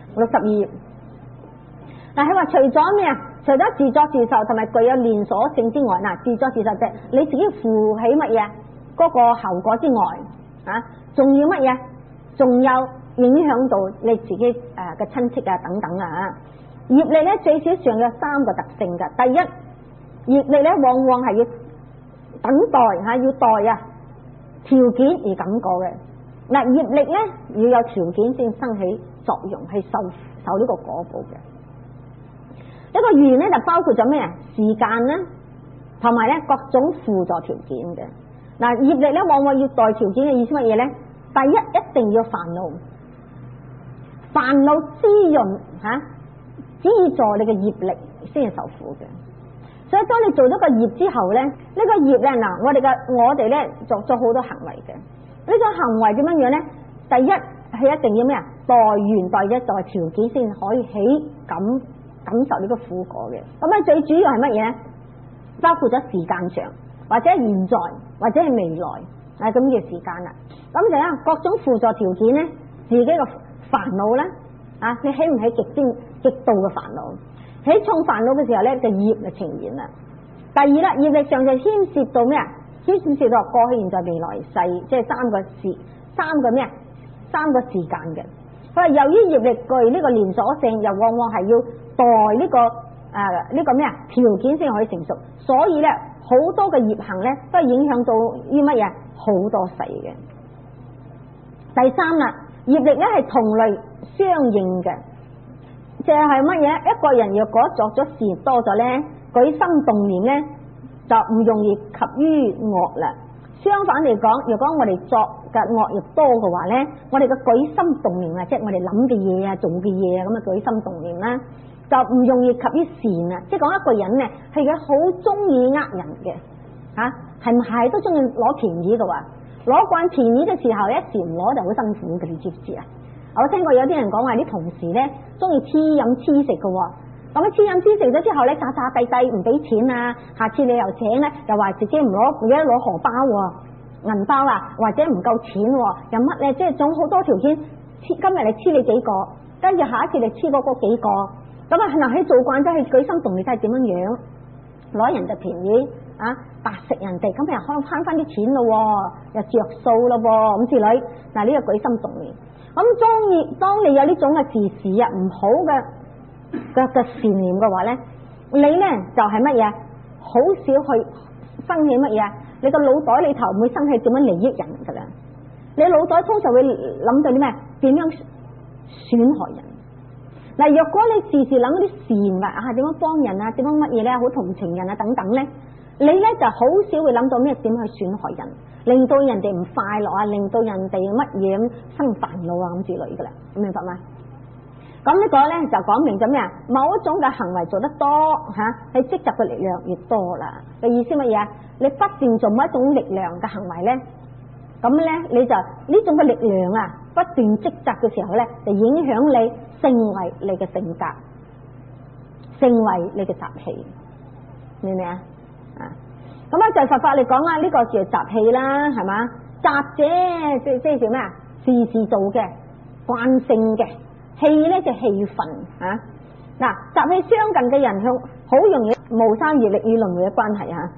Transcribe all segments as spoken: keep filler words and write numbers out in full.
六十二頁。嗱，佢話除咗咩啊？除咗自作自受同埋具有連鎖性之外，嗱，自作自受即係你自己負起乜嘢嗰個後果之外，啊，仲要乜嘢？仲有影響到你自己誒嘅親戚啊等等啊。業力咧最少上有三個特性嘅。第一，業力咧往往係要等待嚇，要待啊條件而感覺嘅。嗱，業力咧要有條件先生起作用，係受受呢個果報嘅。一個緣咧就包括咗咩啊？時間啦，同埋咧各種輔助條件嘅。嗱，業力咧往往要待條件嘅意思乜嘢咧？第一，一定要煩惱，煩惱滋潤吓，資助你嘅業力先係受苦嘅。所以當你做咗個業之後咧，呢、這個業咧嗱，我哋嘅我哋咧做咗好多行為嘅。呢種行為點樣樣咧？第一係一定要咩啊？待緣待一待條件先可以起感感受呢個苦果嘅。咁啊，最主要係乜嘢咧？包括咗時間上，或者現在，或者係未來。係咁嘅時間啦，咁就咧各種輔助條件咧，自己個煩惱咧，啊，你起唔起極端極度嘅煩惱？起重煩惱嘅時候咧，就業就呈現啦。第二啦，業力上就牽涉到咩啊？牽涉到過去、現在、未來世，即係三個時，三個咩啊？三個時間嘅。佢話由於業力具呢個連鎖性，又往往係要待呢、這個誒呢、呃這個咩啊條件先可以成熟，所以咧好多嘅業行咧都係影響到於乜嘢？好多世嘅。第三啦，業力咧係同類相應嘅，就係乜嘢？一個人若果作咗事多咗咧，舉心動念咧就唔容易及於惡啦。相反嚟講，如果我哋作嘅惡業多嘅話咧，我哋嘅舉心動念啊，即係我哋諗嘅嘢啊、做嘅嘢啊，咁啊舉心動念啦，就唔容易及於善啊。即係講一個人咧，係佢好中意呃人嘅。吓，係唔係都中意攞便宜嘅話，攞慣便宜嘅時候，一時唔攞就好辛苦嘅，你知唔知啊？我聽過有啲人講話啲同事咧中意黐飲黐食嘅，咁啊黐飲黐食咗之後咧，詐詐諦諦唔俾錢啊，下次你又請咧，又話自己唔攞，而家攞荷包銀包啊，或者唔夠錢，又乜咧？即係總好多條件，今日你黐你幾個，跟住下一次你黐嗰嗰幾個，咁啊嗱，喺做慣咗，係舉心動念都係點樣樣，攞人嘅便宜啊！白食人哋，咁又可以慳翻啲錢咯，又着數咯，咁之類。嗱，呢個舉心動念，咁中意當你有呢種嘅自私啊，唔好嘅嘅嘅善念嘅話咧，你咧就係乜嘢？好少去生起乜嘢？你個腦袋裏頭唔會生起點樣利益人噶啦。你腦袋通常會諗到啲咩？點樣損害人？嗱，若果你時時諗啲善啊，啊點樣幫人啊，點樣乜嘢咧，好同情人啊等等咧。你咧就好少會諗到咩點去損害人，令到人哋唔快樂啊，令到人哋乜嘢咁生煩惱啊咁之類噶啦，明白嗎？咁呢個咧就講明咗咩啊？某一種嘅行為做得多吓，你積集嘅力量越多啦。嘅意思乜嘢啊？你不斷做某一種力量嘅行為咧，咁咧你就呢種嘅力量啊，不斷積集嘅時候咧，就影響你成為你嘅性格，成為你嘅習氣，明唔明啊？咁啊，就佛法嚟講啦，呢、這個叫習氣啦，係嘛？習者即即係叫咩啊？時時做嘅慣性嘅氣咧，就氣氛啊。嗱，習氣相近嘅人，向好容易無生業力與輪迴嘅關係啊。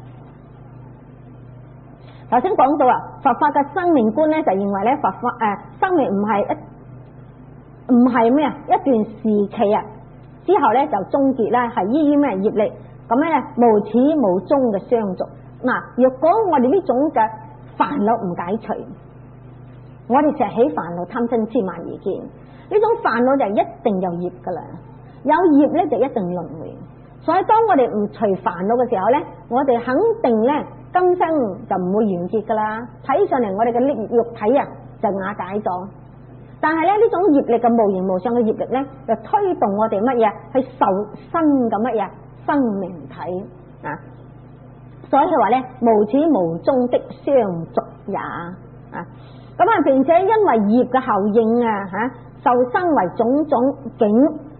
頭先講到啊，佛法嘅生命觀咧，就認為咧，佛法誒、呃，生命唔係一唔係咩啊？一段時期啊，之後咧就終結啦，係依於咩業力？咁咧無始無終嘅相續。嗱，若果我哋呢種嘅煩惱唔解除，我哋成日起煩惱貪嗔癡慢疑見，呢種煩惱就一定有業噶啦，有業咧就一定輪迴。所以當我哋唔除煩惱嘅時候咧，我哋肯定咧今生就唔會完結噶啦。睇上嚟我哋嘅肉體啊就瓦解咗，但係咧呢種業力嘅無形無相嘅業力咧，就推動我哋乜嘢去受新嘅乜嘢生命體啊，所以佢話咧無始無終的相續也啊，咁啊，並且因為業嘅效應啊吓，受生為種種境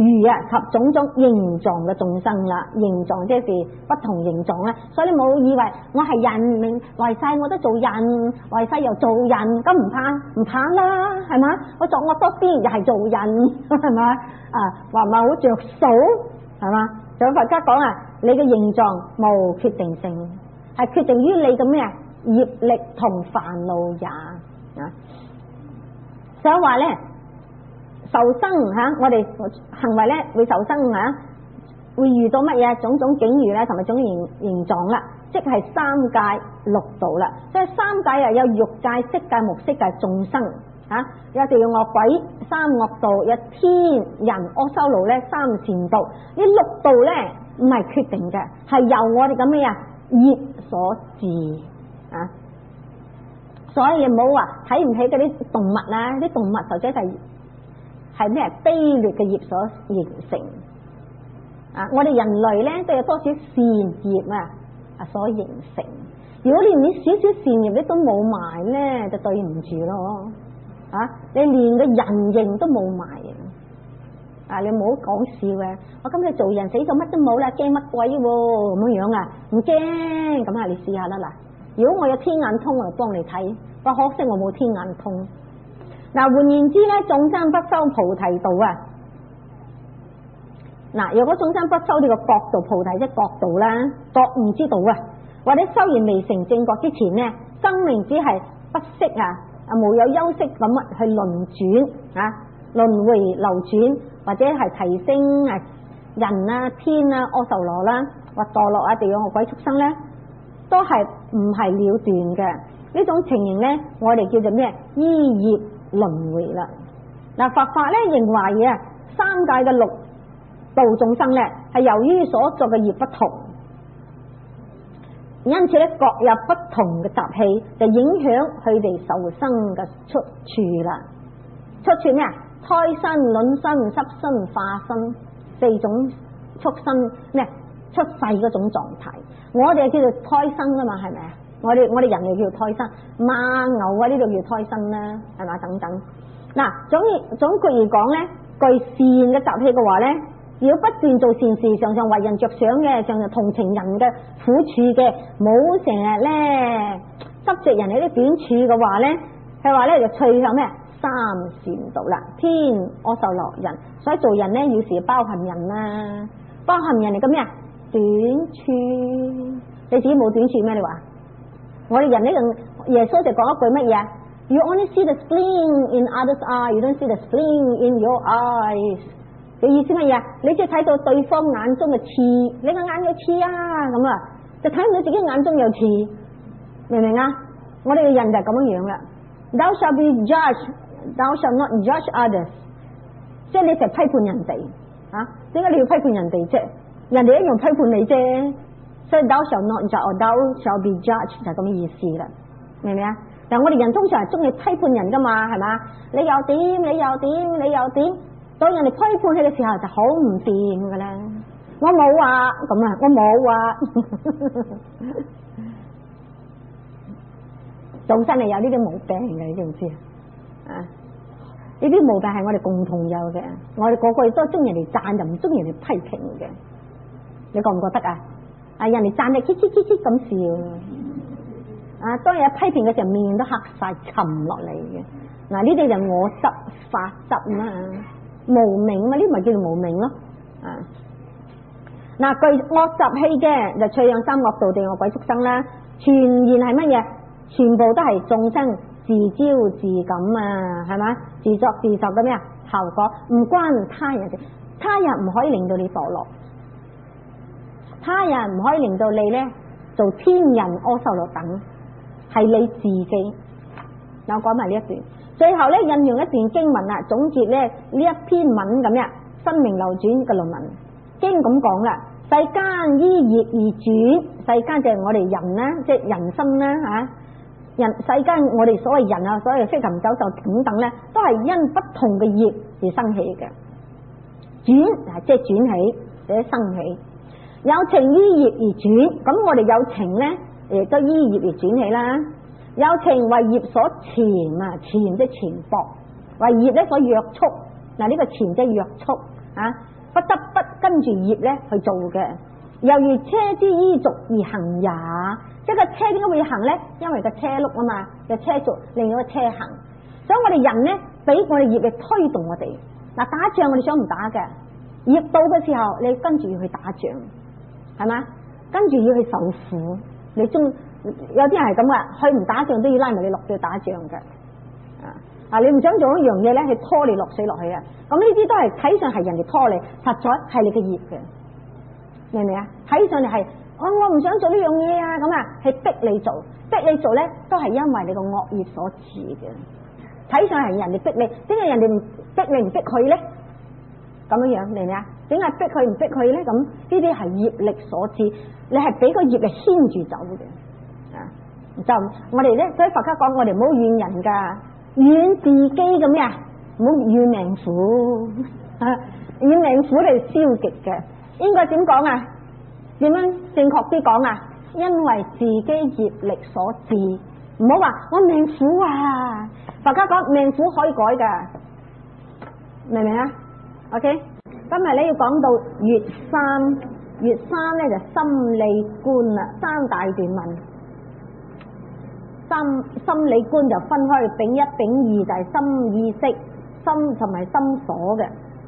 如啊及種種形狀嘅眾生啦，形狀即係不同形狀啦，所以你冇以為我係人命為世我都做人，為世又做人，咁唔怕唔怕啦，係嘛？我作惡多啲又係做人，係嘛？啊，話唔係好着數，係嘛？所以佛家講啊，你嘅形狀冇決定性，係決定於你嘅咩啊業力同煩惱也啊，所以話咧。受生吓，我哋行為咧會受生吓，會遇到乜嘢種種境遇咧，同埋種形形狀啦，即係三界六道啦。所以三界又有欲界、色界、無色界眾生吓，有地獄惡鬼三惡道，有天人阿修羅咧三善道。呢六道咧唔係決定嘅，係由我哋咁咩啊業所致啊。所以唔好話睇唔起嗰啲動物啦，啲動物實際係。係咩卑劣嘅業所形成啊！我哋人類咧都有多少善業啊啊所形成。如果連你少少善業你都冇埋咧，就對唔住咯啊！你連個人形都冇埋啊！你唔好講笑嘅，我今日做人死咗乜都冇啦，驚乜鬼咁樣樣啊？唔驚，咁啊你試下啦嗱！如果我有天眼通，我就幫你睇，不過可惜我冇天眼通。嗱，換言之咧，眾生不修菩提道啊！嗱，如果眾生不修呢個覺道菩提即係覺道啦，覺悟之道啊，或者修完未成正覺之前呢，生命只係不息啊，啊無有休息咁去輪轉啊，輪迴流轉，或者係提升啊人啊天啊阿修羅啦，或墮落啊地獄惡鬼畜生咧，都係唔係了斷嘅呢種情形咧，我哋叫做咩？依業輪迴啦。嗱，佛法咧認為啊，三界嘅六道眾生咧係由於所作嘅業不同，因此咧各有不同嘅習氣，就影響佢哋受生嘅出處啦。出處咩啊？胎身、卵身、濕身、化身四種畜生咩？出世嗰種狀態，我哋叫做胎生啊嘛，係咪啊？我哋我哋人類叫做胎生，馬牛啊呢度叫胎生啦，係嘛等等。嗱，總而總括而講咧，具善嘅習氣嘅話咧，如果不斷做善事，常常為人着想嘅，常常同情人嘅苦處嘅，冇成日咧執着人哋啲短處嘅話咧，係話咧就趨向咩三善道啦，天阿修羅人，所以做人咧要時包含人啦，包含人哋嘅咩啊短處，你自己冇短處咩？你話我哋人呢個耶穌就講一句乜嘢？You only see the spleen in others' eye, you don't see the spleen in your eyes。嘅意思乜嘢？你只睇到對方眼中嘅刺，你個眼有刺啊咁啊，就睇唔到自己眼中有刺，明唔明啊？我哋嘅人就係咁樣樣啦。Thou shall be judged, thou shall not judge others。即係你成日批判人哋啊？點解你要批判人哋啫？人哋一樣批判你啫。所以 thou shall not judge or thou shall be judged 就咁嘅意思啦，明唔明啊？但係我哋人通常係中意批判人噶嘛，係嘛？你又點？你又點？你又點？當人哋批判你嘅時候就好唔掂噶啦。我冇啊，咁啊，我冇啊。眾生係有呢啲毛病嘅，你知唔知啊？呢啲毛病係我哋共同有嘅，我哋個個都中意人哋讚，就唔中意人哋批評嘅。你覺唔覺得啊？啊！人哋讚你，嘰嘰嘰嘰咁笑啊！當有批評嘅時候，面都黑晒，沉落嚟嘅。嗱，呢啲就我執法執嘛，無明嘛，呢咪叫做無明咯。啊！嗱，具惡習氣嘅就趣向三惡道地獄鬼畜生啦，全然係乜嘢？全部都係眾生自招自感啊，係嘛？自作自受嘅咩啊？後果唔關他人嘅，他人唔可以令到你墮落。他人唔可以令到你咧做天人阿修羅等，係你自己。我講埋呢一段，最後咧引用一段經文啦，總結咧呢一篇文咁樣，生命流轉嘅論文經咁講啦，世間依業而轉，世間就係我哋人啦，即係人生啦吓，人世間我哋所謂人啊，所謂飛禽走獸等等咧，都係因不同嘅業而生起嘅，轉啊即係轉起或者生起。有情依業而轉，咁我哋有情咧，亦都依業而轉起啦。有情為業所纏啊，纏即係纏縛，為業咧所約束。嗱，呢個纏即係約束啊， 不得不跟住業咧去做嘅。猶如車之依軸而行也，即係個車點解會要行咧？因為個車轆啊嘛，個車軸令到個車行。所以我哋人咧俾我哋業力推動我哋。嗱，打仗我哋想唔打嘅，業到嘅時候你跟住要去打仗，係嘛？跟住要去受苦。你中有啲人係咁噶，佢唔打仗都要拉埋你落去打仗嘅。啊！你唔想做一樣嘢咧，係拖你落水落去啊！咁呢啲都係睇上係人哋拖你，實在係你嘅業嘅，明唔明啊？睇上嚟係我我唔想做呢樣嘢啊，咁啊係逼你做，逼你做咧都係因為你個惡業所致嘅。睇上係人哋逼你，點解人哋唔逼你唔逼佢咧？咁樣樣明唔明啊？點解逼佢唔逼佢咧？咁呢啲係業力所致，你係俾個業力牽住走嘅。啊，就我哋咧，所以佛家講我哋唔好怨人噶。怨自己咁咩啊？唔好怨命苦，怨命苦係消極嘅。應該點講啊？點樣正確啲講啊？因為自己業力所致，唔好話我命苦啊！佛家講命苦可以改噶，明唔明啊 ？OK， 今日咧要講到乙三，乙三咧就心理觀啦，三大段文。心心理觀就分開丙一丙二，就係心意識、心同埋心所嘅。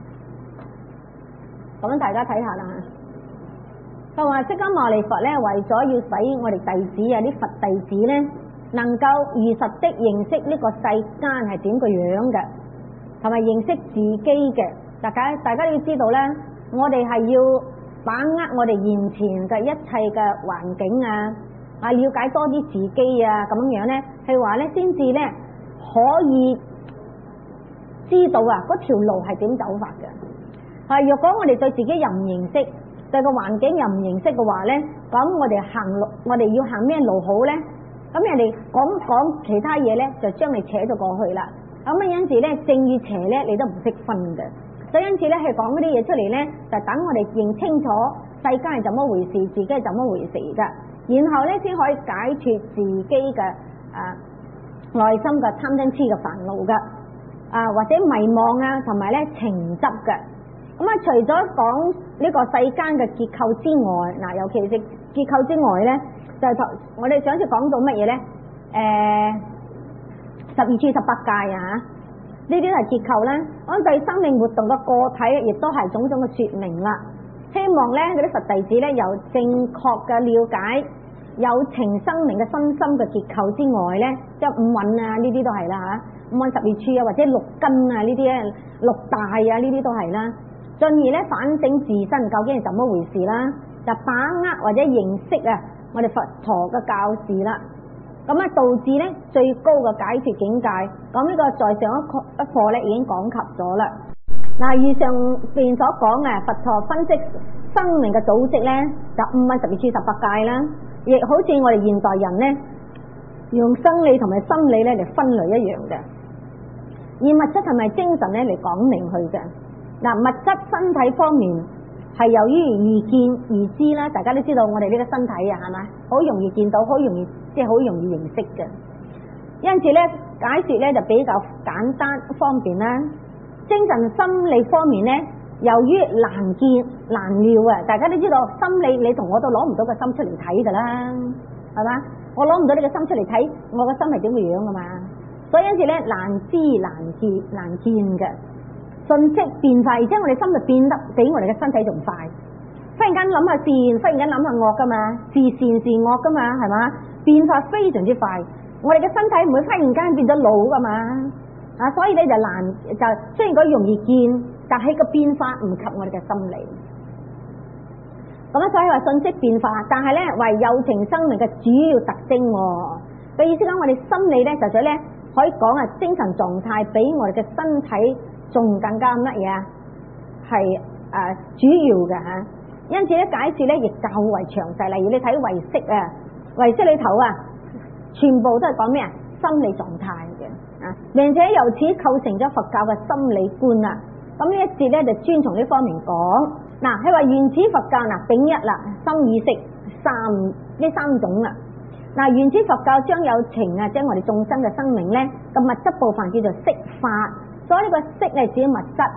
咁樣大家睇下啦。佢話釋迦牟尼佛咧，為咗要使我哋弟子啊，啲佛弟子咧，能夠如實的認識呢個世間係點個樣嘅，同埋認識自己嘅。大家大家要知道咧，我哋係要把握我哋現前嘅一切嘅環境啊。啊，了解多啲自己啊，咁樣咧，係話咧，先至咧可以知道啊，嗰條路係點走法嘅。啊，若果我哋對自己又唔認識，對個環境又唔認識嘅話咧，咁我哋行路，我哋要行咩路好咧？咁人哋講講其他嘢咧，就將你扯咗過去啦。咁啊，因此咧，正與邪咧，你都唔識分嘅。所以因此咧，係講嗰啲嘢出嚟咧，就等我哋認清楚世間係怎麼回事，自己係怎麼回事噶。然後咧，先可以解脫自己嘅啊內心嘅貪嗔癡嘅煩惱嘅啊，或者迷惘啊，同埋咧情執嘅。咁啊，除咗講呢個世間嘅結構之外，嗱，尤其是結構之外咧，就係、是、我哋上次講到乜嘢咧？誒、呃，十二處十八界啊，呢啲都係結構啦。咁對生命活動嘅個體，亦都係種種嘅說明啦。希望咧嗰啲佛弟子咧，有正確嘅了解有情生命嘅身心嘅結構之外咧，即係五蘊啊，呢啲都係啦吓，五蘊十二處啊，或者六根啊呢啲咧，六大啊呢啲都係啦。進而咧反省自身究竟係怎麼回事啦，就把握或者認識啊我哋佛陀嘅教示啦。咁啊導致咧最高嘅解脫境界。咁呢個在上一課一課咧已經講及咗啦。嗱，以上邊所講啊，佛陀分析生命嘅組織咧，就五蘊十二處十八界啦，亦好似我哋現代人咧，用生理同埋心理咧嚟分類一樣嘅，以物質同埋精神咧嚟講明佢嘅。嗱，物質身體方面係由於易見易知啦，大家都知道我哋呢個身體啊，係咪好容易見到，好容易即係好容易認識嘅，因此咧解說咧就比較簡單方便啦。精神心理方面咧，由於難見難料啊，大家都知道心理你同我都攞唔到個心出嚟睇噶啦，係嘛？我攞唔到你個心出嚟睇，我個心係點嘅樣噶嘛？所以因此咧難知難見難見嘅，瞬息變化，而且我哋心就變得比我哋嘅身體仲快。忽然間諗下善，忽然間諗下惡噶嘛，是善是惡噶嘛，係嘛？變化非常之快，我哋嘅身體唔會忽然間變咗老噶嘛。啊，所以咧就難，就雖然佢容易見，但係個變化唔及我哋嘅心理。咁啊，所以話瞬息變化，但係咧為有情生命嘅主要特徵。嘅意思講，我哋心理咧，實在咧可以講啊，精神狀態比我哋嘅身體仲更加乜嘢啊？係誒主要嘅吓。因此咧解說咧亦較為詳細。例如你睇唯識啊，唯識裏頭啊，全部都係講咩啊？心理狀態嘅。並且由此構成咗佛教嘅心理觀啦。咁呢一節咧就專從呢方面講。嗱，係話原始佛教嗱，丙一啦，心意識三呢三種啦。嗱，原始佛教將有情啊，即係我哋眾生嘅生命咧，個物質部分叫做色法。所以呢個色係指物質，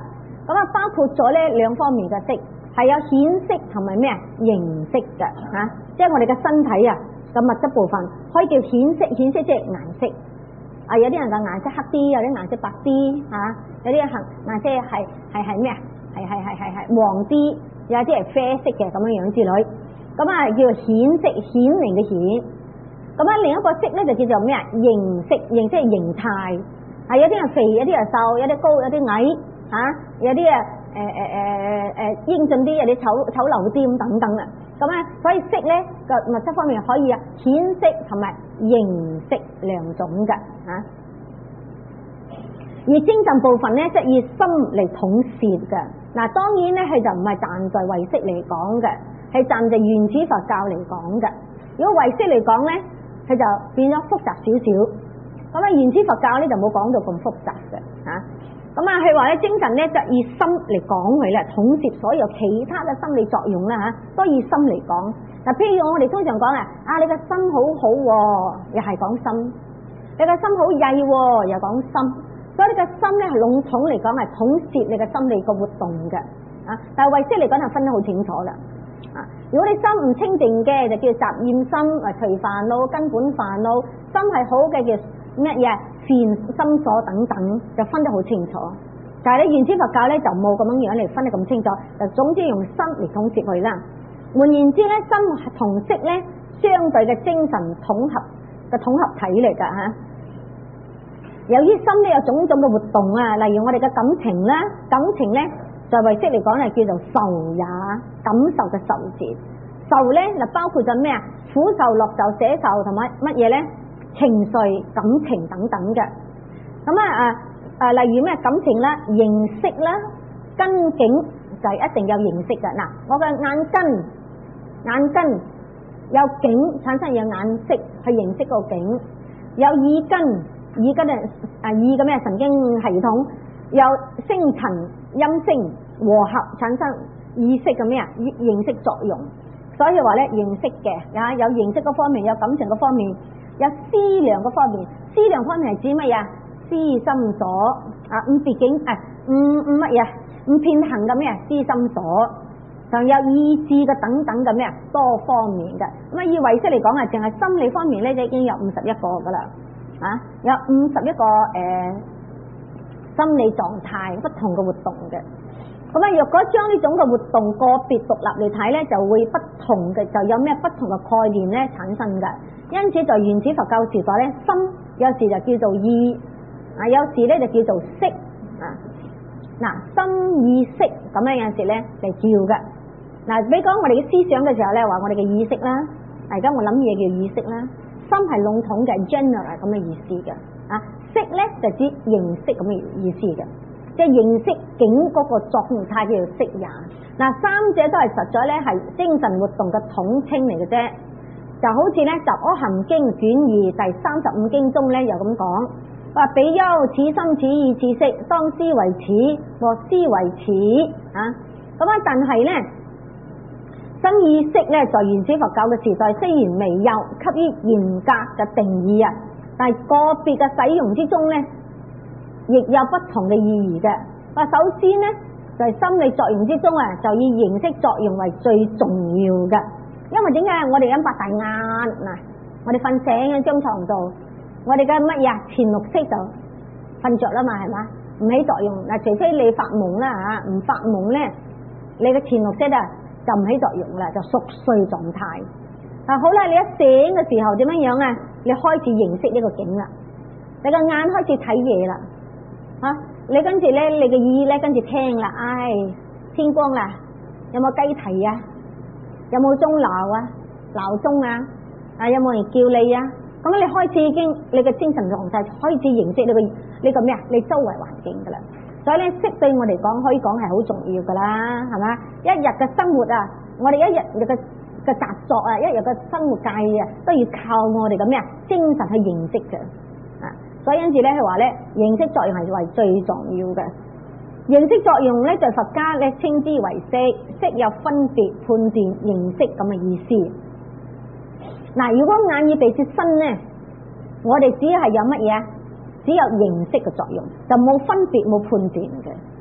咁啊包括咗咧兩方面嘅色，係有顯色同埋咩啊形色嘅嚇、啊，即係我哋嘅身體啊嘅物質部分可以叫顯色，顯色即係顏色。啊，有啲人嘅顏色黑啲，有啲顏色白啲嚇、啊，有啲顏顏色係係係咩啊？係係係係係黃啲，有啲係啡色嘅咁樣樣之類。咁啊叫做顯色，顯明嘅顯。咁啊另一個色咧就叫做咩啊？形色，形色係形態。啊，有啲係肥，有啲係瘦，有啲高，有啲矮嚇、啊，有啲啊誒誒誒誒英俊啲，有啲醜醜陋啲咁等等啦。咁啊，所以色咧個物質方面可以啊顯色同埋形色兩種嘅嚇、啊。而精神部分咧，即係以心嚟統攝嘅。嗱，當然咧，佢就唔係站在唯識嚟講嘅，係站在原始佛教嚟講嘅。如果唯識嚟講咧，佢就變咗複雜少少。咁啊，原始佛教咧就冇講到咁複雜嘅嚇。咁啊，佢話咧精神咧就以心嚟講佢咧，統攝所有其他嘅心理作用啦嚇，都以心嚟講。嗱，譬如我哋通常講啊，啊你個心好好喎，又係講心；你個心好曳喎，又講心。所以你個心咧係籠統嚟講係統攝你嘅心理個活動嘅啊。但係唯識嚟講就分得好清楚啦。啊，如果你心唔清淨嘅，就叫雜厭心，啊隨煩惱根本煩惱；心係好嘅叫乜嘢善心所等等，就分得好清楚。但係咧原始佛教咧就冇咁樣樣嚟分得咁清楚，就總之用心嚟統攝佢啦。換言之咧，心同色咧相對嘅精神統合嘅統合體嚟噶吓。由於心咧有種種嘅活動啊，例如我哋嘅感情啦，感情咧在唯識嚟講係叫做受也，感受嘅受字。受咧就包括咗咩啊？苦受、樂受、捨受同埋乜嘢咧？情緒、感情等等嘅。咁啊啊啊，例如咩感情啦、形色啦、根境就係一定有形色嘅。嗱，我嘅眼根，眼根有境產生有眼色，係形色個境；有耳根。耳根啊啊耳嘅咩神經系統有聲塵音聲和合產生意識嘅咩啊認識作用，所以話咧認識嘅啊有認識嗰方面，有感情嗰方面，有思量嗰方面。思量方面係指乜嘢？思心所啊，唔別境啊，唔唔乜嘢唔偏行嘅咩啊？思心所，仲有意志嘅等等嘅咩啊？多方面嘅。咁啊以唯識嚟講啊，淨係心理方面咧就已經有五十一個噶啦。啊，有五十一個誒、呃、心理狀態不同嘅活動嘅。咁啊，若果將呢種嘅活動個別獨立嚟睇咧，就會不同嘅，就有咩不同嘅概念咧產生嘅。因此在原始佛教時代咧，心有時就叫做意，啊有時咧就叫做識啊。嗱，心意識咁樣有陣時咧就叫嘅。嗱，比如講我哋嘅思想嘅時候咧，話我哋嘅意識啦，而家我諗嘢叫意識啦。心係籠統嘅 general 咁嘅意思嘅，啊識咧就指認識咁嘅意思嘅，即係認識境嗰個作用態叫做識也。嗱，三者都係實在咧係精神活動嘅統稱嚟嘅啫。就好似咧《雜阿含經》卷二第三十五經中咧又咁講，話比丘此心此意此識，當思為此，莫思為此啊。咁啊，但係咧。心意識咧，在原始佛教嘅時代雖然未有給予嚴格嘅定義啊，但係個別嘅使用之中咧，亦有不同嘅意義嘅。話首先咧，就係、是、心理作用之中啊，就以形色作用為最重要嘅。因為點解我哋咁擘大眼嗱，我哋瞓醒喺張床度，我哋嘅乜嘢前六識就瞓着啦嘛，係嘛？唔起作用嗱，除非你發夢啦吓，唔發夢咧，你嘅前六識啊。就唔起作用啦，就熟睡狀態。啊好啦，你一醒嘅時候點樣樣啊？你開始認識呢個境啦，你個眼開始睇嘢啦，啊你跟住咧，你嘅耳咧跟住聽啦，唉天光啦，有冇雞啼啊？有冇鐘鬧啊？鬧鐘啊？啊有冇人叫你啊？咁你開始已經你嘅精神狀態開始認識你個呢個咩啊？你周圍環境噶啦。所以咧，識對我嚟講可以講係好重要噶啦，係嘛？一日嘅生活啊，我哋一日嘅嘅習作啊，一日嘅生活計啊，都要靠我哋嘅咩啊精神去認識嘅啊。所以因此咧，佢話咧，認識作用係為最重要嘅。認識作用咧，在佛家咧稱之為識，識有分別、判斷、認識咁嘅意思。嗱，如果眼耳鼻舌身咧，我哋只係有乜嘢啊？只有認識嘅作用，就冇分別冇判斷嘅。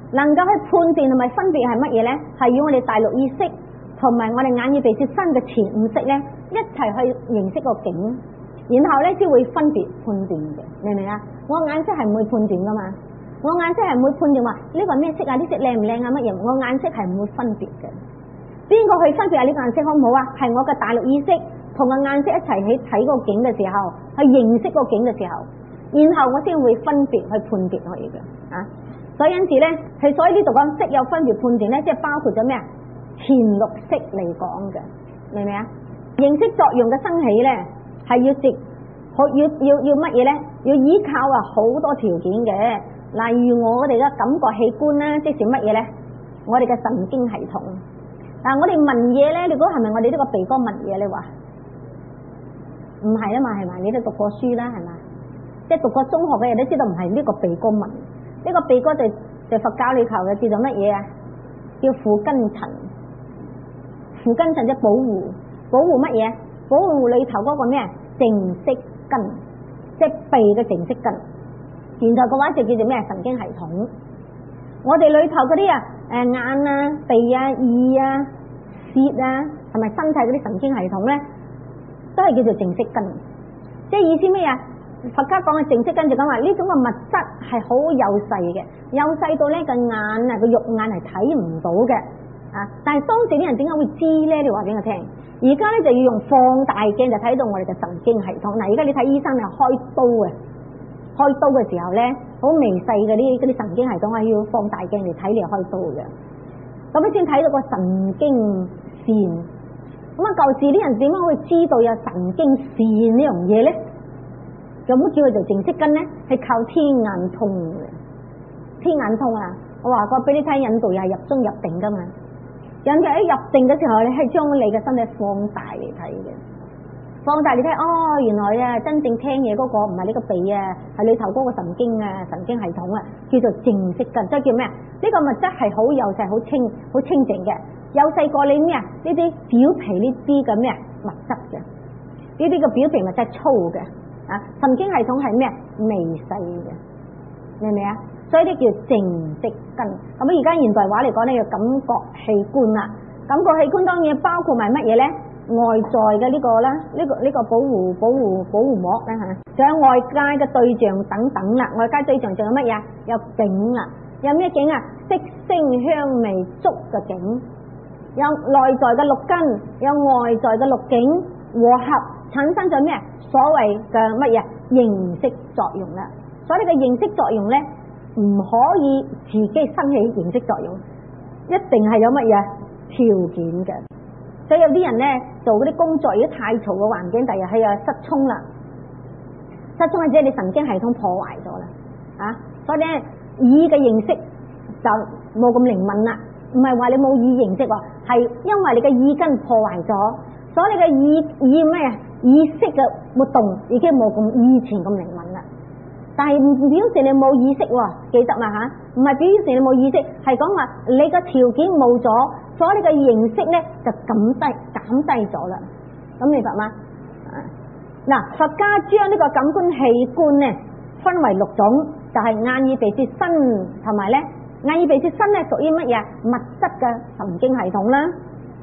能夠去判斷同埋分別係乜嘢咧？係要我哋大陸意識同埋我哋眼耳鼻舌身嘅前五識咧一齊去認識個境，然後咧先會分別判斷嘅，明唔明啊？我眼色係唔會判斷噶嘛，我眼色係唔會判斷話呢個係咩色啊？呢色靚唔靚啊？乜嘢？我眼色係唔會分別嘅。邊個去分別下呢個顏色好唔好啊？係我嘅大陸意識同個眼色一齊去睇個景嘅時候，去認識個景嘅時候，然後我先會分別去判別可以嘅啊。所以因此咧，係所以呢度講色有分別判斷咧，即係包括咗咩啊？前六識嚟講嘅，明唔明啊？認識作用嘅生起咧，係要直好要要要乜嘢咧？要依靠啊好多條件嘅，例如我哋嘅感覺器官啦，即是乜嘢咧？我哋嘅神經系統。嗱，我哋聞嘢咧，你估係咪我哋呢個鼻哥聞嘢？你話唔係啊嘛，係咪？你都讀過書啦，係嘛？即係讀過中學嘅人都知道唔係呢個鼻哥聞，呢個鼻哥就就佛教裏頭嘅叫做乜嘢啊？叫附根塵，附根塵即係保護，保護乜嘢？保護裏頭嗰個咩啊？淨色根，即係鼻嘅淨色根。現在嘅話就叫做咩？神經系統。我哋裏頭嗰啲啊，誒眼啊、鼻啊、耳啊、舌啊，同埋身體嗰啲神經系統咧，都係叫做淨色根。即係意思咩啊？佛家講嘅淨色根就講話呢種嘅物質係好幼細嘅，幼細到咧個眼啊個肉眼係睇唔到嘅啊！但係當時啲人點解會知咧？你話俾我聽。而家咧就要用放大鏡就睇到我哋嘅神經系統。嗱，而家你睇醫生係開刀嘅。開刀嘅時候咧，好微細嗰啲啲神經系統係要放大鏡嚟睇嚟開刀嘅，咁你先睇到個神經線。咁啊，舊時啲人點樣會知道有神經線呢樣嘢咧？咁叫佢做淨色根咧，係靠天眼通嘅。天眼通啊，我話過俾你睇，印度又係入中入定噶嘛。人哋喺入定嘅時候，你係將你嘅身體放大嚟睇嘅。放大你睇，哦，原來啊，真正聽嘢嗰個唔係你個鼻啊，係裏頭嗰個神經啊，神經系統啊，叫做淨色根，即係叫咩啊？呢個物質係好幼細、好清、好清淨嘅，幼細過你咩啊？呢啲表皮呢啲嘅咩物質嘅，呢啲嘅表皮物質係粗嘅啊，神經系統係咩啊？微細嘅，明唔明啊？所以呢叫淨色根。咁而家現代話嚟講呢，叫感覺器官啦。感覺器官當然包括埋乜嘢咧？外在嘅呢個啦，呢個呢個保護保護保護膜啦吓，仲有外界嘅對象等等啦。外界對象仲有乜嘢？有境啦，有咩境啊？色聲香味觸嘅境，有內在嘅六根，有外在嘅六境和合產生咗咩？所謂嘅乜嘢？認識作用啦。所以呢個認識作用咧，唔可以自己生起認識作用，一定係有乜嘢條件嘅。所以有啲人咧做嗰啲工作，如果太嘈嘅環境，第日係啊失聰啦，失聰係即係你神經系統破壞咗啦，啊！所以咧耳嘅認識就冇咁靈敏啦，唔係話你冇耳認識喎，係因為你嘅耳根破壞咗，所以你嘅耳耳咩啊？耳識嘅活動已經冇咁以前咁靈敏啦。但係唔表示你冇意識喎，記得嘛嚇？唔係表示你冇意識，係講話你個條件冇咗，所以你嘅認識咧就減低減低咗啦。咁明白嗎？嗱，佛家將呢個感官器官咧分為六種，就係眼耳鼻舌身，同埋咧眼耳鼻舌身咧屬於乜嘢？物質嘅神經系統啦。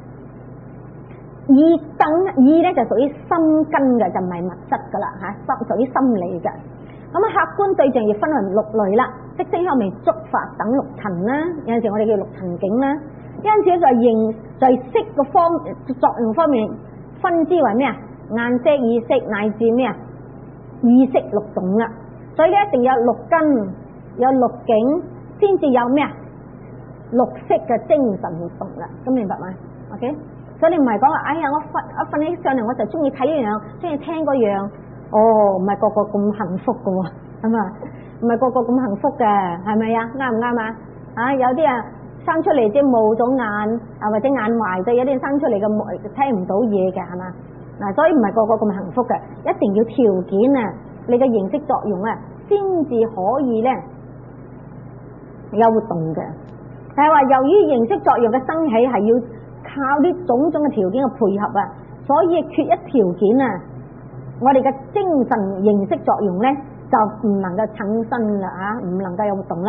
耳等耳咧就屬於心根嘅，就唔係物質噶啦嚇，心屬於心理嘅。咁啊，客觀對象亦分為六類啦，色聲香味觸法等六層啦。有陣時我哋叫六層境啦。因此咧就認在色嘅方作用方面分之為咩啊？眼色、耳色乃至咩啊？意識六種啦。所以咧一定有六根，有六境，先至有咩啊？六識嘅精神活動啦。咁明白嗎 ？OK。所以你唔係講話，哎呀，我瞓我瞓起上嚟，我就中意睇一樣，中意聽嗰樣。哦，唔係個個咁幸福噶喎，咁啊，唔係個個咁幸福嘅，係咪啊？啱唔啱啊？啊，有啲啊生出嚟即係冇咗眼啊，或者眼壞咗，有啲人生出嚟嘅冇聽唔到嘢嘅，係嘛？嗱，所以唔係個個咁幸福嘅，一定要條件啊，你嘅認識作用啊，先至可以咧有活動嘅。但係話由於認識作用嘅生起係要靠呢種種嘅條件嘅配合啊，所以缺一條件啊，我哋嘅精神認識作用咧就唔能夠產生啦啊，唔能夠有活動啦。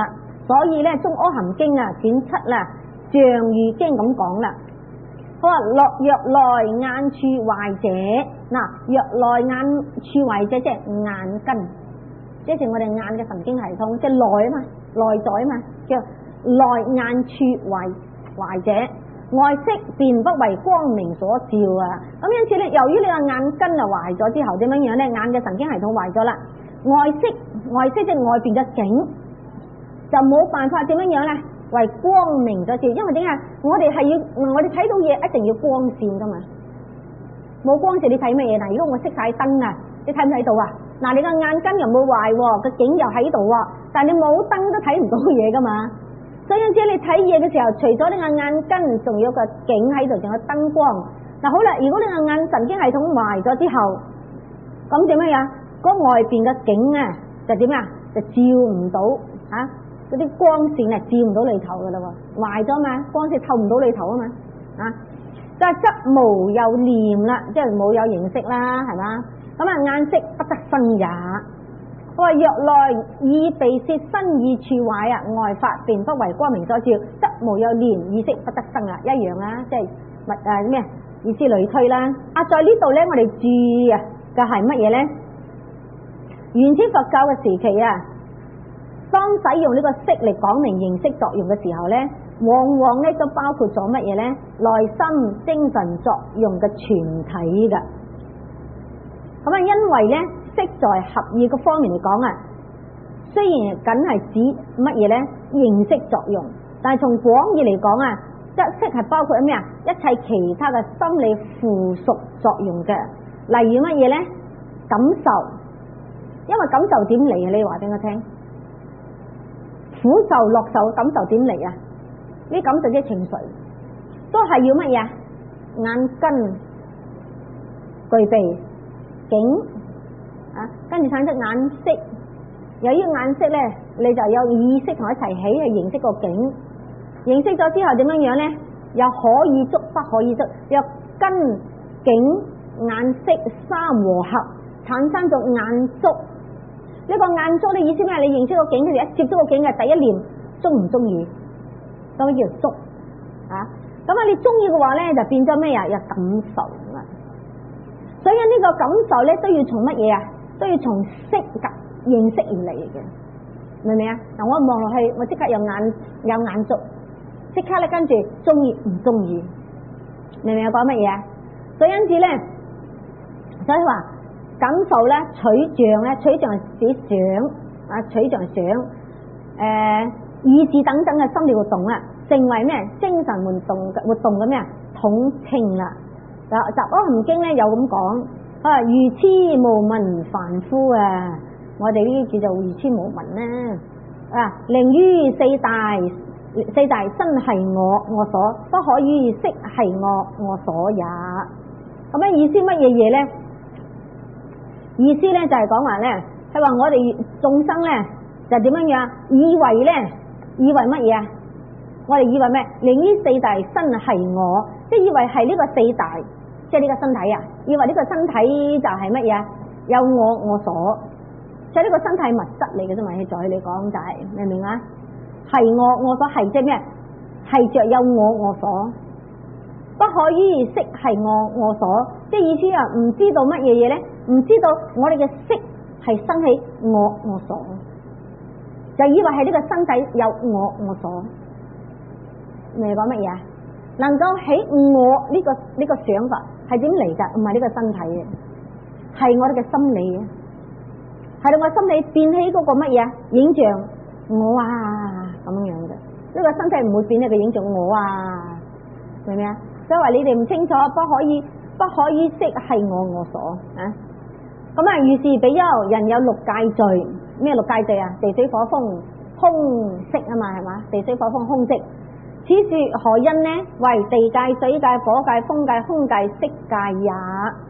所以咧《中阿含經》啊卷七啦《象喻經》咁講啦，佢話若若內眼處壞者，嗱若內眼處壞者即係眼根，即係我哋眼嘅神經系統，即係內啊嘛，內在啊嘛，叫內眼處壞壞者，外色便不為光明所照啊。咁因此咧，由於你個眼根啊壞咗之後，點樣樣咧？眼嘅神經系統壞咗啦，外色外色即係外邊嘅景，就冇辦法點樣樣咧？為光明所照，因為點解？我哋係要我哋睇到嘢一定要光線噶嘛，冇光線你睇乜嘢？嗱，如果我熄晒燈啊，你睇唔睇到啊？嗱，你個眼根又冇壞，個景又喺度，但係你冇燈都睇唔到嘢噶嘛。所以因此你睇嘢嘅時候，除咗你個眼根，仲有個景喺度，仲有燈光。嗱，好啦，如果你個眼神經系統壞咗之後，咁點樣呀？嗰外邊嘅景啊，就點啊？就照唔到啊！嗰啲光線啊，照唔到裏頭噶啦，壞咗嘛，光線透唔到裏頭啊嘛，啊，就係則無有念啦，即係冇有認識啦，係嘛？咁啊，眼色不得生也。我話若內意鼻舌身意處壞啊，外法便不為光明所照，則無有念，意識不得生啊，一樣啦，即係物誒咩？以此類推啦。啊，在呢度咧，我哋注意啊，就係乜嘢咧？原始佛教嘅時期啊。當使用呢個色嚟講明認識作用嘅時候呢，往往呢都包括咗乜嘢呢？內心精神作用嘅全體㗎。咁啊，因為呢色在合意嘅方面嚟講啊，雖然僅係指乜嘢呢？認識作用，但係從廣義嚟講啊，則色係包括咩啊？一切其他嘅心理附屬作用嘅，例如乜嘢呢？感受，因為感受點嚟啊？你話俾我聽。苦受、樂受嘅感受點嚟啊？呢感受即係情緒，都係要乜嘢？眼根具備景啊，跟住產生眼色。由於眼色咧，你就有意識同一齊起去認識個景。認識咗之後點樣樣咧？又可以觸不可以觸，又根景眼色三和合，產生咗眼觸。呢個眼觸嘅意思咩？你認識個景，佢哋一接觸個景嘅第一念中唔中意，咁叫觸啊。咁啊，你中意嘅話咧，就變咗咩啊？有感受啊。所以呢個感受咧，都要從乜嘢啊？都要從識嘅認識而嚟嘅，明唔明啊？嗱，我望落去，我即刻有眼有眼觸，即刻咧跟住中意唔中意，明唔明我講乜嘢啊？所以因此咧，所以話。感受咧，取像咧，取像係指想啊，取像想，誒、呃，意志等等嘅心理活動啊，成為咩精神活動活動嘅咩統稱啦。嗱，《雜阿含經》咧有咁講，啊，愚癡無聞凡夫啊，我哋呢啲叫做愚癡無聞啦。啊，令於四大四大身係我我所，不可於色係我我所也。咁樣意思乜嘢嘢咧？意思咧就係講話咧，係話我哋眾生咧就點樣樣，以為咧，以為乜嘢啊？我哋以為咩？令於四大身係我，即係以為係呢個四大，即係呢個身體啊，以為呢個身體就係乜嘢？有我我所，即係呢個身體物質嚟嘅啫嘛。喺在你講就係、是、明唔明啊？係我我所係即係咩？係着有我我所，不可於色係我我所，即係意思啊，唔知道乜嘢嘢咧？唔知道我哋嘅色係生起我我所，就以為係呢個身體有我我所。你講乜嘢啊？能夠起我呢、這個呢、這個想法係點嚟噶？唔係呢個身體嘅，係我哋嘅心理嘅，係到我心理變起嗰個乜嘢影像我啊咁樣嘅。呢、這個身體唔會變一個影像我啊，明唔明啊？所以話你哋唔清楚，不可以不可以色係我我所啊。咁啊，如是比丘，人有六界罪，咩六界罪啊？地水火風空色啊嘛，係嘛？地水火風空色，此說何因呢？為地界、水界、火界、風界、空界、色界也。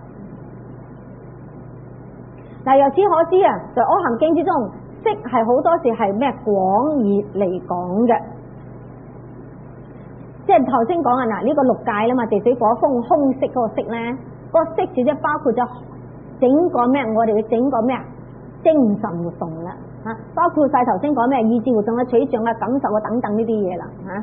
嗱，由此可知啊，在《阿含經》之中，色係好多時係咩廣義嚟講嘅，即係頭先講啊，嗱、這、呢個六界啦嘛，地水火風空色嗰個色咧，嗰、那個色字即係包括咗整個咩？我哋嘅整個咩啊？精神活動啦， 嚇，包括晒頭先講咩意志活動嘅取向啊、感受啊等等呢啲嘢啦嚇。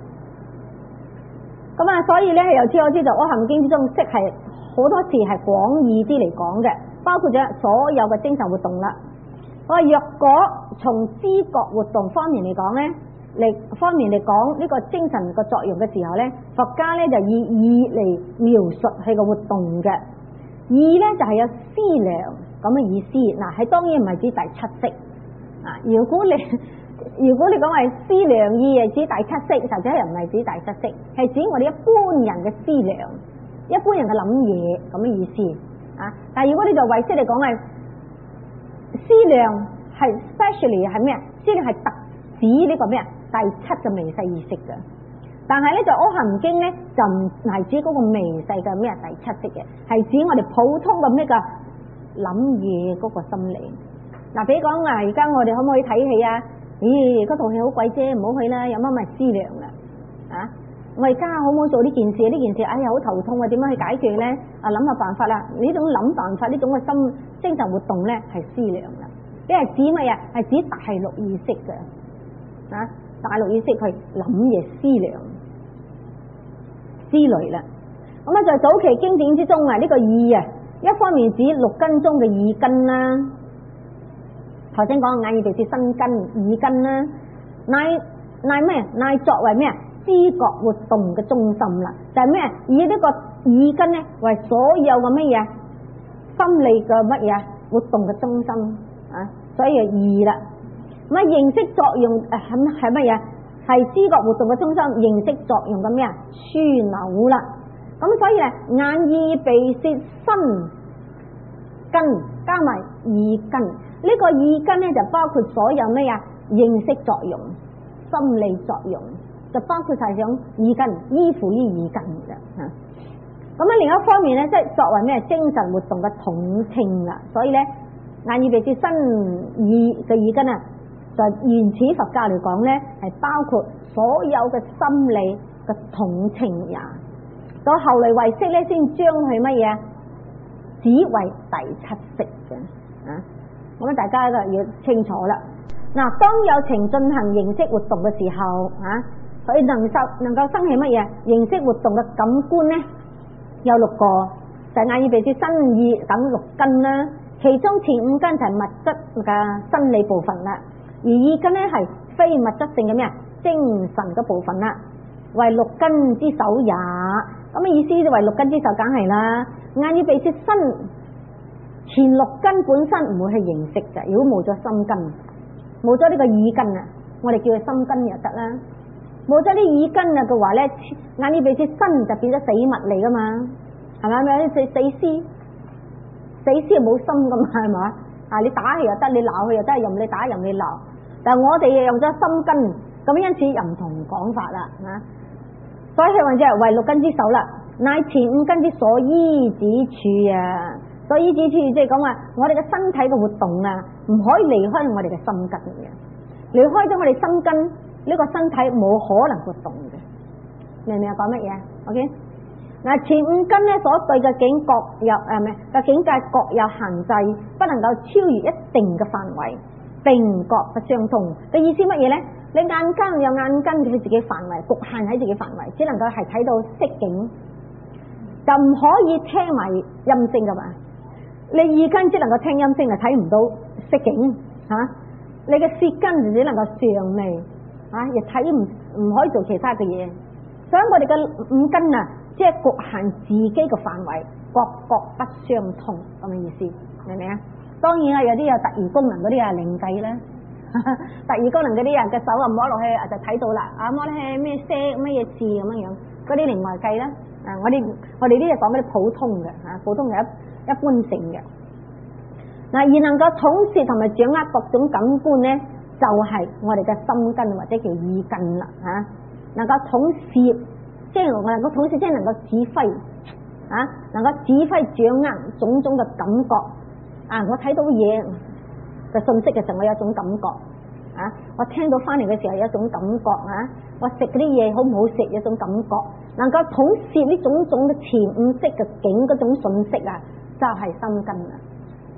咁啊，所以咧由此可知就《阿含經》之中，色係好多時係廣義啲嚟講嘅，包括咗所有嘅精神活動啦。我話若果從知覺活動方面嚟講咧，嚟方面嚟講呢個精神個作用嘅時候咧，佛家咧就以意嚟描述佢個活動嘅。意咧就係有思量咁嘅意思，嗱係當然唔係指第七識啊。如果你如果你講係思量意係指第七識，實際又唔係指第七識，係指我哋一般人嘅思量，一般人嘅諗嘢咁嘅意思啊。但係如果你就唯識嚟講係思量係 specially 係咩啊？思量係特指呢個咩啊？第七嘅微細意識嘅。但係咧就《阿含經》咧就唔係指嗰個微細嘅咩第七識嘅，係指我哋普通嘅咩嘅諗嘢嗰個心理。嗱，比如講啊，而家我哋可唔可以睇戲啊？咦，嗰套戲好貴啫，唔好去啦，有乜咪思量啦啊！我而家可唔可以做呢件事？呢件事哎呀好頭痛啊，點樣去解決咧？啊，諗下辦法啦！呢種諗辦法呢種嘅心精神活動咧係思量啦。呢係指乜嘢？係指大陸意識嘅啊，大陸意識去諗嘢思量思慮啦。咁啊，在早期經典之中啊，呢個意啊，一方面指六根中嘅意根啦。頭先講眼耳鼻舌身根耳根啦，乃乃咩？乃作為咩啊？知覺活動嘅中心啦，就係咩？以呢個耳根咧為所有嘅乜嘢心理嘅乜嘢活動嘅中心啊，所以就意啦。咁啊，認識作用誒係係乜嘢？係知覺活動嘅中心，認識作用嘅咩啊？樞紐啦。咁所以咧，眼耳鼻舌身根加埋耳根。呢個意根咧就包括所有咩啊？認識作用、心理作用，就包括晒種意根，依附於意根嘅嚇。咁啊，另一方面咧，即係作為咩精神活動嘅統稱啦。所以咧，眼耳鼻舌身意嘅意根啊，就原始佛教嚟講咧，係包括所有嘅心理嘅統稱呀。到後嚟唯識咧，先將佢乜嘢指為第七識嘅啊。咁大家就要清楚啦。嗱，當有情進行認識活動嘅時候，啊，佢能受能夠生起乜嘢？認識活動嘅感官咧，有六個，就係眼耳鼻舌身意等六根啦。其中前五根就係物質嘅生理部分啦，而意根咧係非物質性嘅咩啊？精神嘅部分啦，為六根之首也。咁嘅意思就為六根之首，梗係啦。眼耳鼻舌身前六根本身唔會去認識嘅，如果冇咗心根，冇咗呢個耳根啊，我哋叫佢心根又得啦。冇咗啲耳根啊嘅話咧，眼耳鼻舌身就變咗死物嚟噶嘛，係咪啊？死死屍，死屍係冇心噶嘛，係咪啊？你打佢又得，你鬧佢又得，任你打任你鬧。但係我哋又用咗心根，咁因此又唔同講法啦，吓。所以佢話即係為六根之首啦，乃前五根之所依止處啊。所以依止處即係講話，我哋嘅身體嘅活動啊，唔可以離開我哋嘅心根嘅。離開咗我哋心根，呢個身體冇可能活動嘅。明唔明啊？講乜嘢 ？OK， 嗱，前五根咧所對嘅境各有誒咩嘅境界各有限制，不能夠超越一定嘅範圍，並各不相同嘅意思乜嘢咧？你眼根有眼根佢自己範圍，局限喺自己範圍，只能夠係睇到色境，就唔可以聽埋音聲噶嘛。你耳根只能夠聽音聲，係睇唔到色境吓、啊。你嘅舌根只能夠嘗味啊，亦睇唔唔可以做其他嘅嘢。所以我哋嘅五根啊，即係局限自己嘅範圍，各各不相同咁嘅意思，明唔明啊？當然啊，有啲有特異功能嗰啲啊，另計啦。特異功能嗰啲人嘅手啊摸落去啊就睇到啦，啊摸落去咩色咩嘢字咁樣樣，嗰啲另外計啦。啊，我哋我哋呢啲講嗰啲普通嘅吓，普通嘅一一般性嘅。嗱，而能夠統攝同埋掌握各種感官咧，就係、是、我哋嘅心根或者叫意根啦吓。能夠統攝，即係能夠統攝，即係能夠指揮啊，能夠指揮掌握種種嘅感覺啊。我睇到嘢嘅信息嘅時候，我有一種感覺啊；我聽到翻嚟嘅時候有一種感覺啊；我食嗰啲嘢好唔好食，有一種感覺。能夠統攝呢種種嘅前五識嘅境嗰種信息啊，就係、是、心根啦。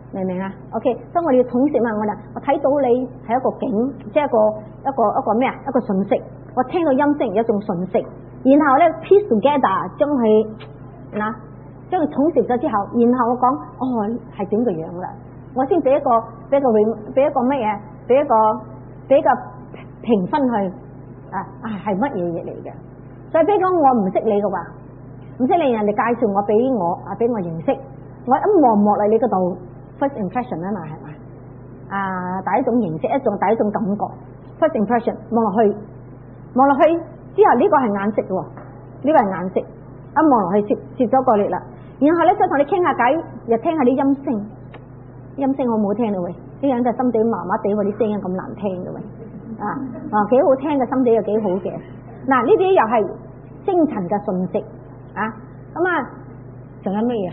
明唔明啊 ？OK， 所以我哋要統攝啊！我哋我睇到你係一個景，即係一個一個一個咩啊？一個訊息。我聽到音聲有一種訊息，然後咧 piece together 將佢嗱將佢統攝咗之後，然後我講哦係點個樣啦，我先俾一個俾一個俾一個乜嘢？俾一個俾一個評分去啊啊係乜嘢嘢嚟嘅？所以比如講我唔識你嘅話，唔識你人哋介紹我俾我啊俾我認識，我一望望嚟你嗰度 first impression 啊嘛係嘛啊第一種認識一種第一種感覺 first impression 望落去。望落去之後呢個係眼色嘅喎，呢個係眼色，一望落去攝攝咗過嚟啦。然後咧再同你傾下偈，又聽下啲音聲，音聲好唔好聽到喂？啲人就心地麻麻地喎，啲聲音咁難聽嘅喂，啊啊幾好聽嘅，心地又幾好嘅。嗱呢啲又係精神嘅訊息啊。咁啊，仲有咩嘢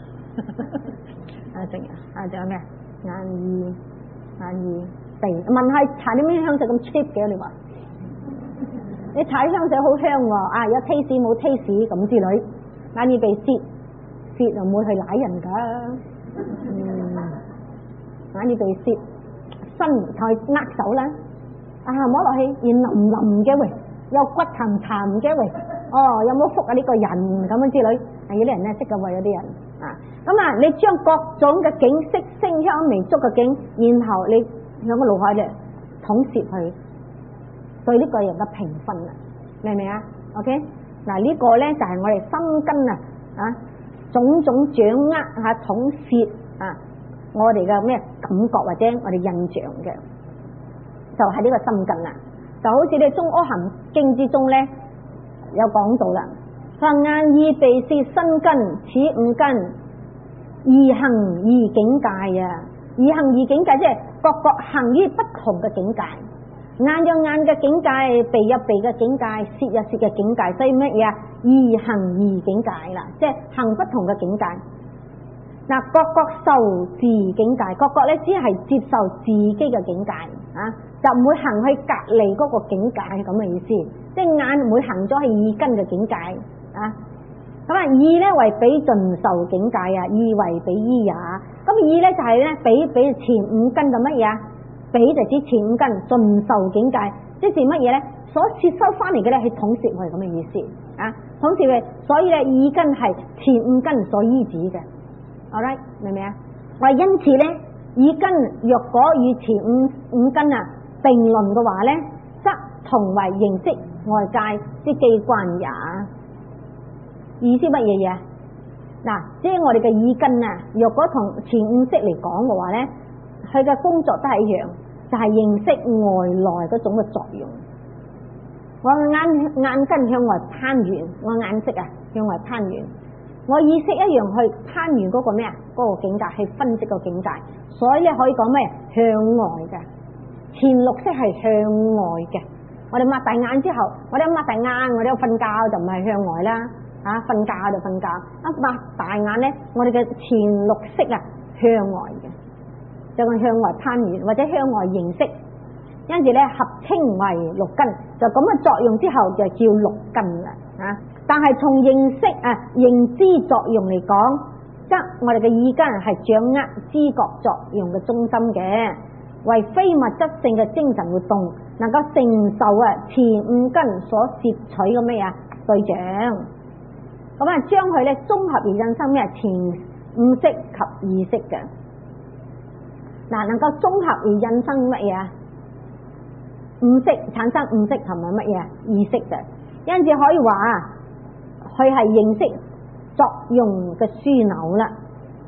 啊？仲有啊？仲有咩？眼耳眼耳鼻，問下搽啲咩香水咁 cheap 嘅你話？你踩香水好香喎，啊有 taste 冇 taste 咁之類，眼耳鼻舌，舌就唔會去舐人噶，嗯，眼耳鼻舌，身同佢握手啦，啊摸落去軟腍腍嘅喂，有骨沉沉嘅喂，哦有冇福啊呢個人咁樣之類，係有啲人咧識噶喎，有啲人啊，咁啊你將各種嘅景色、聲香味觸嘅景，然後你喺個腦海咧統攝去。對呢個人嘅評分啦，明唔明啊 ？OK， 嗱呢個咧就係我哋心根啊，啊種種掌握吓統攝啊，我哋嘅咩感覺或者我哋印象嘅，就係呢個心根啦。就好似你《中阿含經》之中咧有講到啦，話眼耳鼻舌身根此五根，異行異境界啊，異行異境界即係各各行於不同嘅境界。眼有眼嘅境界，鼻有鼻嘅境界，舌有舌嘅境界，所以乜嘢啊？異行異境界啦，即係行不同嘅境界。嗱，各各受自境界，各各咧只係接受自己嘅境界啊，就唔會行去隔離嗰個境界咁嘅意思。即係眼唔會行咗去耳根嘅境界啊。咁啊，耳咧為比盡受境界啊，耳為比依也。咁耳咧就係咧比比前五根嘅乜嘢啊？比就指前五根盡受境界，即是乜嘢咧？所接收翻嚟嘅咧係統攝係咁嘅意思啊，統攝嘅，所以咧耳根係前五根所依止嘅。好啦，明唔明啊？我因此咧，耳根若果與前五五根啊並論嘅話咧，則同為認識外界之機關也。意思乜嘢嘢？嗱，即係我哋嘅耳根啊，若果同前五識嚟講嘅話咧。佢嘅工作都係一樣，就係、是、認識外來嗰種嘅作用。我眼眼根向外攀緣，我眼識啊向外攀緣，我意識一樣去攀緣嗰個咩啊？嗰、那個境界去分析個境界，所以咧可以講咩？向外嘅前六識係向外嘅。我哋擘大眼之後，我哋一擘大眼，我哋瞓覺就唔係向外啦，啊瞓覺就瞓覺。一擘大眼咧，我哋嘅前六識啊向外嘅。就係向外攀緣或者向外認識，因此咧合稱為六根，就咁嘅作用之後就叫六根啦啊！但係從認識啊認知作用嚟講，則我哋嘅耳根係掌握知覺作用嘅中心嘅，為非物質性嘅精神活動，能夠承受啊前五根所攝取嘅咩啊對象，咁啊將佢咧綜合而引生咩前五識及意識嘅。嗱，能夠綜合而引生乜嘢啊？五識產生五識同埋乜嘢意識嘅，因此可以話啊，佢係認識作用嘅樞紐啦。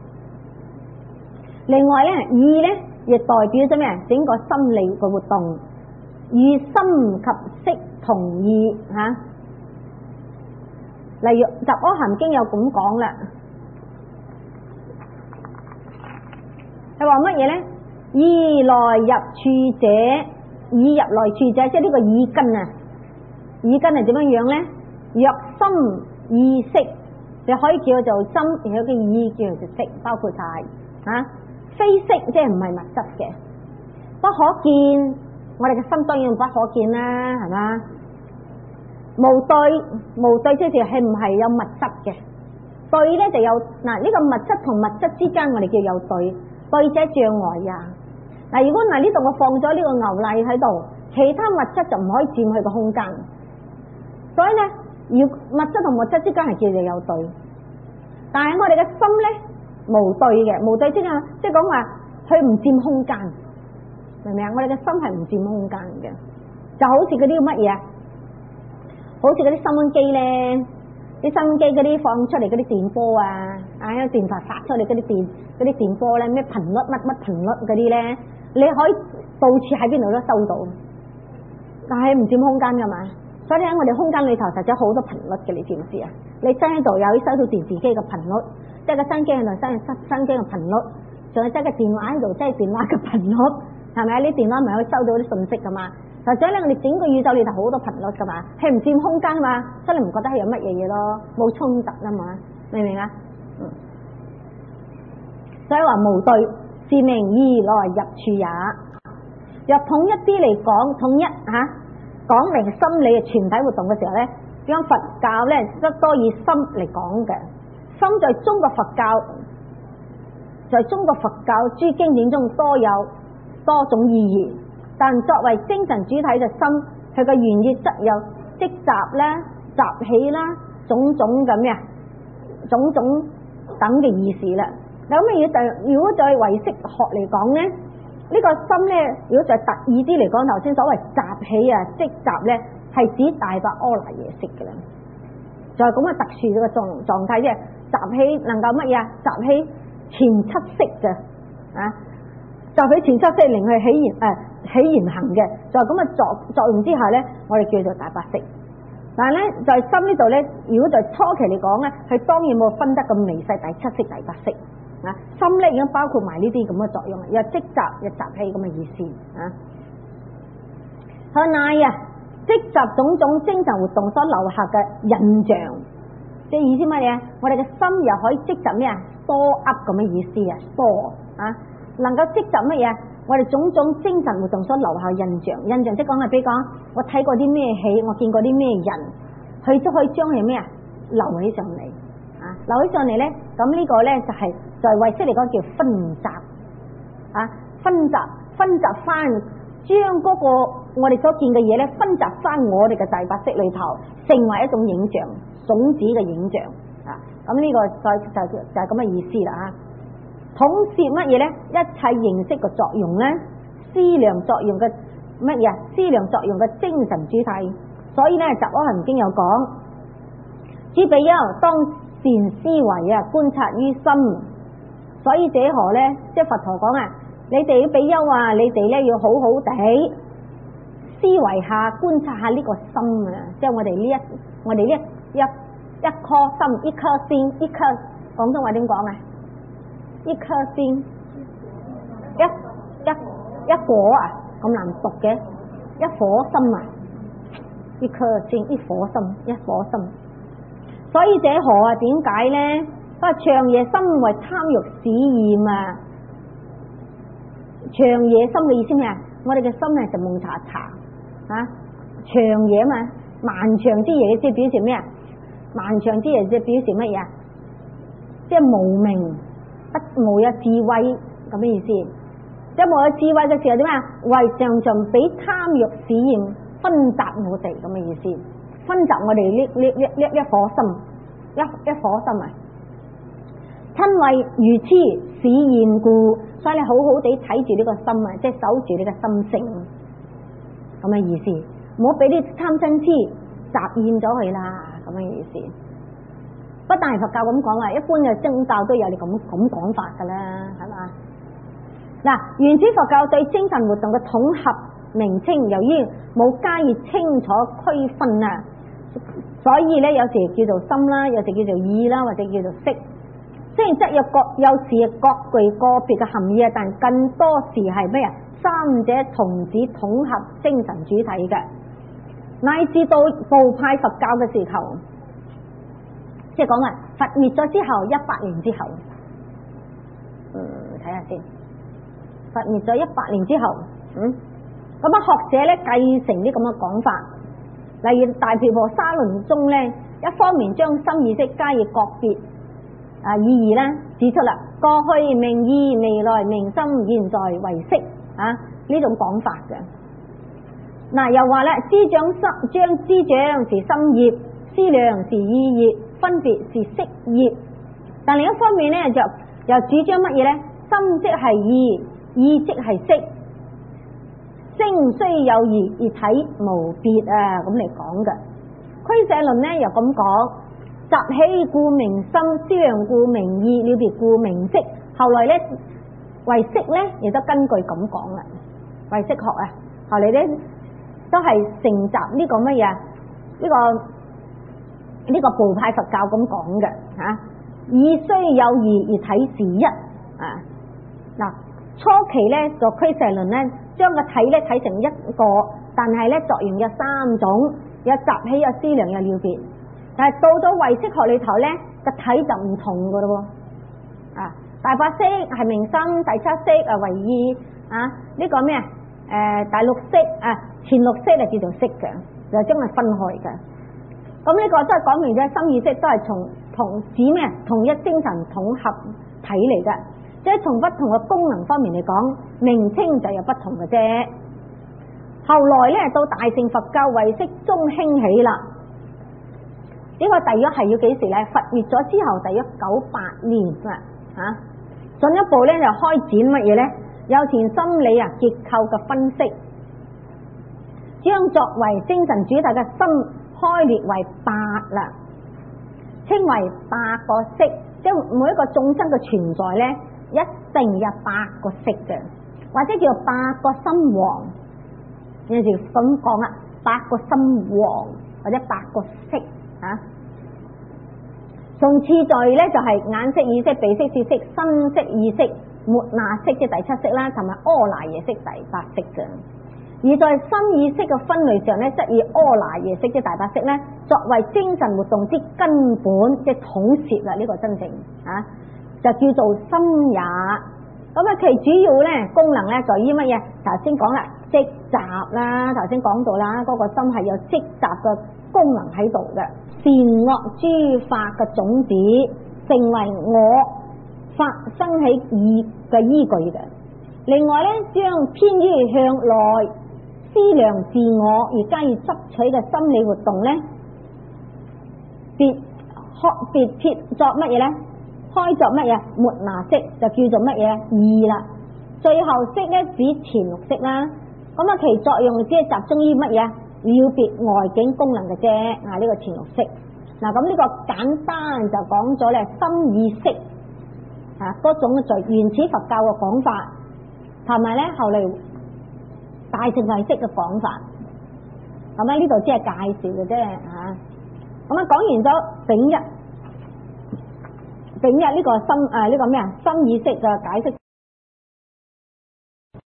另外咧，耳咧亦代表咗咩？整個心理嘅活動，與心及識同意吓、啊。例如《雜阿含經》有咁講啦。佢話乜嘢咧？耳來入處者，耳入來處者，即係呢個耳根啊。耳根係點樣樣咧？若心意識，你可以叫做心，有個耳叫做識，包括晒啊。非識即係唔係物質嘅，不可見。我哋嘅心當然不可見啦，係嘛？無對，無對即係係唔係有物質嘅？對咧就有嗱，呢個物質同物質之間，我哋叫有對。 對者障礙呀。嗱，如果嗱呢度我放咗呢個牛脷喺度，其他物質就唔可以佔佢個空間。所以咧，要物質同物質之間係叫做有對，但係我哋嘅心咧無對嘅，無對即係即係講話佢唔佔空間，明唔明啊？我哋嘅心係唔佔空間嘅，就好似嗰啲乜嘢，好似嗰啲收音機咧。啲收音機嗰啲放出嚟嗰啲電波啊，啊有電台發出嚟嗰啲電嗰啲電波咧，咩頻率乜乜頻率嗰啲咧，你可以到處喺邊度都收到，但係唔佔空間噶嘛。所以喺我哋空間裏頭實在好多頻率嘅，你知唔知啊？你擠喺度又可以收到電視機嘅頻率，即係個收音機喺度收收收機嘅頻率，仲有擠個電話喺度，即係電話嘅頻率，係咪啊？啲電話咪可以收到啲信息噶嘛？或者咧，我哋整個宇宙裏頭好多頻率噶嘛，係唔佔空間嘛，所以你唔覺得係有乜嘢嘢咯，冇衝突啊嘛，明唔明啊？嗯，所以話無對，是名義來入處也。若統一啲嚟講，統一吓講明心理嘅全體活動嘅時候咧，點解佛教咧都多以心嚟講嘅？心在中國佛教，在中國佛教諸經典中多有多種意義。但作為精神主體嘅心，佢嘅原意則有積集啦、集起啦、種種咁咩啊、種種等嘅意思啦。咁如果就如果在唯識學嚟講咧，呢、這個心咧，如果在特意啲嚟講，頭先所謂集起啊、積集咧，係指大白阿賴耶識嘅啦。就係咁嘅特殊嘅狀狀態，即係集起能夠乜嘢啊？集起前七識嘅啊，集起前七識令佢起現誒。起言行嘅，就係咁嘅作作用之下咧，我哋叫做大白識。但係咧，在心呢度咧，如果在初期嚟講咧，佢當然冇分得咁微細，第七識、第八識啊。心咧已經包括埋呢啲咁嘅作用，又積集又集氣咁嘅意思啊。佢乃啊，積集種種精神活動所留下嘅印象，即係意思乜嘢？我哋嘅心又可以積集咩啊？多噏咁嘅意思啊，多啊，能夠積集乜嘢？我哋種種精神活動所留下印象，印象即係講係，比如講我睇過啲咩戲，我見過啲咩人，佢都可以將佢咩啊留起上嚟啊，留起上嚟咧，咁呢個咧就係在唯識嚟講叫分集啊，分集分集翻，將嗰個我哋所見嘅嘢咧分集翻我哋嘅大白識裏頭，成為一種影像，種子嘅影像啊，咁呢個就就就係咁嘅意思啦啊。統攝乜嘢咧？一切認識嘅作用咧，思量作用嘅乜嘢？思量作用嘅精神主體。所以咧，《集阿含經》有講：諸比丘當善思維啊，觀察於心。所以者何咧？即係佛陀講啊，你哋啲比丘啊，你哋咧要好好地思維下、觀察下呢個心啊，即係我哋呢一我哋呢一一一顆心，一顆心，一顆廣東話點講啊？一顆心，一一一顆啊，咁難讀嘅，一顆心啊，一顆心，一顆心，一顆心。所以者何啊？點解咧？佢話長夜心為貪欲使焰啊！長夜心嘅意思咩啊？我哋嘅心咧就蒙查查啊，長夜嘛，漫長之夜即係表示咩啊？漫長之夜即係表示乜嘢啊？即係無明。不無有智慧咁嘅意思，即係無有智慧嘅時候點啊？為常常俾貪欲使焰分集我哋咁嘅意思，分集我哋呢呢呢呢一顆心，一一顆心啊！親為愚癡使焰故，所以你好好地睇住呢個心啊，即係守住呢個心性咁嘅意思，唔好俾啲貪嗔癡集焰咗佢啦，咁嘅意思。不但係佛教咁講啊，一般嘅宗教都有你咁咁講法噶啦，係嘛？嗱，原始佛教對精神活動嘅統合名稱，由於冇加以清楚區分啊，所以咧有時叫做心啦，有時叫做意啦，或者叫做識。雖然則有各有時各具個別嘅含義啊，但更多時係咩啊？三者同指統合精神主體嘅，乃至到部派佛教嘅時候。即係講啊，佛滅咗之後一百年之後，嗯，睇下先，佛滅咗一百年之後，嗯，咁啊學者咧繼承啲咁嘅講法，例如大毗婆沙論中咧，一方面將心意識加以個別啊意義咧指出啦， 過去名意，未來名心，現在為識啊，呢種講法嘅。嗱，又話咧，知長心將知長是心業，思量是意業，分別是識業。但另一方面咧，就又主張乜嘢咧？心即係意，意即係識，聲雖有異，而體無別啊，咁嚟講嘅。俱舍論咧又咁講，集起故名心，思量故名意，了別故名識。後來咧為識咧，亦都根據咁講啦，為識學啊，後嚟咧都係承襲呢個乜嘢？呢、這個呢、這個部派佛教咁講嘅吓，意雖有異，而體是一啊。嗱，初期咧個俱舍論咧，將個體咧睇成一個，但係咧作用有三種。有集起，有思量，有了別。但係到咗唯識學裏頭咧，個體就唔同噶咯喎。啊，大八識係名心，第七識啊為意啊，呢、這個咩啊？誒、呃，第六識啊，前六識就叫做識嘅，就將佢分開嘅。咁呢個都係講明咗心意識都係從同指咩？同一精神統合體嚟嘅，即係從不同嘅功能方面嚟講，名稱就有不同嘅啫。後來咧到大乘佛教唯識宗興起啦，呢、這個大約係要幾時咧？佛滅咗之後，大約九八年啦，吓、啊，進一步咧就開展乜嘢咧？有前心理啊結構嘅分析，將作為精神主體嘅心開列為八啦，稱為八個識，即係每一個眾生嘅存在咧，一定有八個識嘅，或者叫八個心王。有時咁講啊，八個心王或者八個識啊。從次序咧就係、是、眼識、耳識、鼻識、舌識、身識、意識、末那識即係第七識啦，同埋阿賴耶識第八識嘅。而在心意識嘅分類上咧，則以阿賴耶識即係第八識咧，作為精神活動之根本，即係統攝啦。呢、這個真正啊，就叫做心也。咁啊，其主要咧功能咧在於乜嘢？頭先講啦。積集啦，頭先講到啦，嗰、那個心係有積集嘅功能喺度嘅，善惡諸法嘅種子，成為我發生起意嘅依據嘅。另外咧，將偏於向內思量自我而加以執取嘅心理活動咧，別開別撇作乜嘢咧？開作乜嘢？末那識就叫做乜嘢？意啦。最後識咧指前六識啦。咁啊，其作用只係集中於乜嘢？了別外境功能嘅啫。啊，呢、這個前六識。嗱，咁呢個簡單就講咗咧，心意識啊，嗰種在原始佛教嘅講法，同埋咧後嚟大乘唯識嘅講法。咁咧呢度只係介紹嘅啫。吓，咁啊講完咗丙一，丙一呢個心誒呢、這個咩啊？心意識嘅解釋